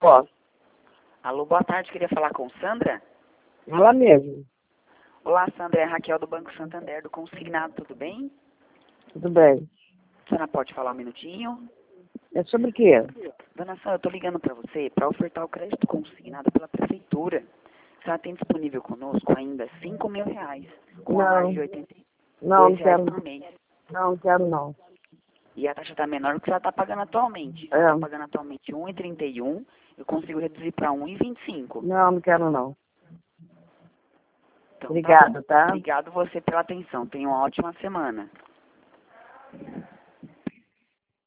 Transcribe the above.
Posso. Alô, boa tarde, queria falar com Sandra? Ela mesmo. Olá, Sandra, é a Raquel do Banco Santander, do Consignado, tudo bem? Tudo bem. A senhora pode falar um minutinho? É sobre o quê? Dona Sandra, eu estou ligando para você para ofertar o crédito consignado pela Prefeitura. A senhora tem disponível conosco ainda R$ 5.000, com a margem de R$ Não 82 quero. por mês. Não quero não. E a taxa está menor do que a senhora está pagando atualmente. É. Está pagando atualmente 1,31, eu consigo reduzir para 1,25. Não quero não. Então, Obrigada, tá bom. tá? Obrigado você pela atenção. Tenha uma ótima semana.